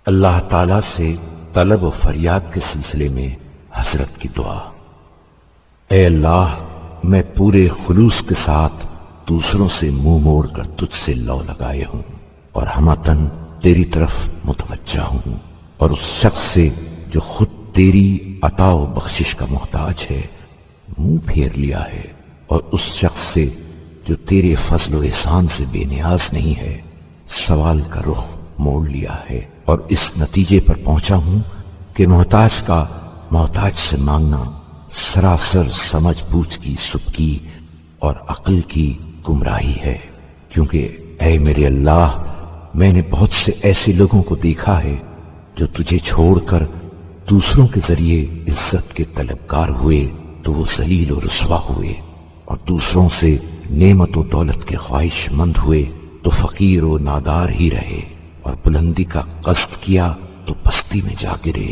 اللہ تعالی سے طلب و فریاد کے سلسلے میں حضرت کی دعا۔ اے اللہ، میں پورے خلوص کے ساتھ دوسروں سے منہ موڑ کر تجھ سے لو لگائے ہوں اور ہمتن تیری طرف متوجہ ہوں، اور اس شخص سے جو خود تیری عطا و بخشش کا محتاج ہے منہ پھیر لیا ہے، اور اس شخص سے جو تیرے فضل و احسان سے بے نیاز نہیں ہے سوال کا رخ موڑ لیا ہے، اور اس نتیجے پر پہنچا ہوں کہ محتاج کا محتاج سے مانگنا سراسر سمجھ بوجھ کی سبکی اور عقل کی گمراہی ہے، کیونکہ اے میرے اللہ، میں نے بہت سے ایسے لوگوں کو دیکھا ہے جو تجھے چھوڑ کر دوسروں کے ذریعے عزت کے طلبگار ہوئے تو وہ ذلیل و رسوا ہوئے، اور دوسروں سے نعمت و دولت کے خواہش مند ہوئے تو فقیر و نادار ہی رہے، اور بلندی کا قصد کیا تو پستی میں جا گرے۔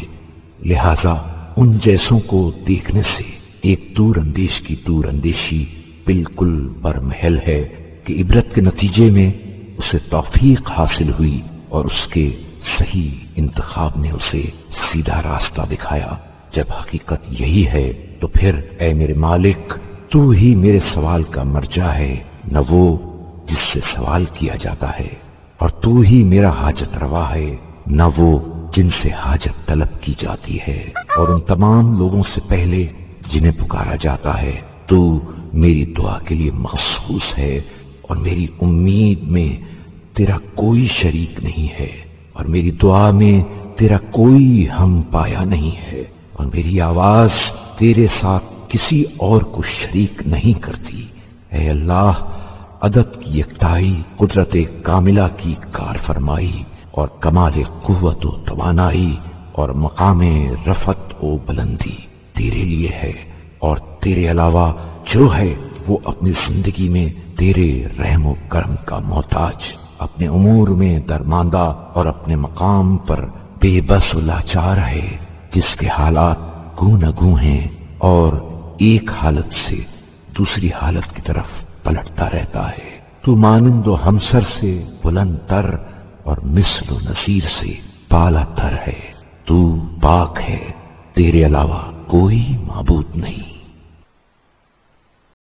لہذا ان جیسوں کو دیکھنے سے ایک دور اندیش کی دور اندیشی بالکل برمحل ہے کہ عبرت کے نتیجے میں اسے توفیق حاصل ہوئی اور اس کے صحیح انتخاب نے اسے سیدھا راستہ دکھایا، جب حقیقت یہی ہے تو پھر اے میرے مالک، تو ہی میرے سوال کا مرجع ہے، نہ وہ جس سے سوال کیا جاتا ہے، اور تو ہی میرا حاجت روا ہے، نہ وہ جن سے حاجت طلب کی جاتی ہے، اور ان تمام لوگوں سے پہلے جنہیں پکارا جاتا ہے تو میری دعا کے لیے مخصوص ہے، اور میری امید میں تیرا کوئی شریک نہیں ہے، اور میری دعا میں تیرا کوئی ہم پایا نہیں ہے، اور میری آواز تیرے ساتھ کسی اور کو شریک نہیں کرتی۔ اے اللہ، عدد کی یکتائی، قدرت کاملہ کی کار فرمائی، اور کمال قوت و توانائی اور مقام رفعت و بلندی تیرے لیے ہے، اور تیرے علاوہ جو ہے وہ اپنی زندگی میں تیرے رحم و کرم کا محتاج، اپنے امور میں درماندہ اور اپنے مقام پر بے بس و لاچار ہے، جس کے حالات گوں نہ گوں ہیں اور ایک حالت سے دوسری حالت کی طرف پلٹتا رہتا ہے۔ تو مانند و ہمسر سے بلند تر اور مثل و نظیر سے بالا تر ہے، تو پاک ہے، تیرے علاوہ کوئی معبود نہیں۔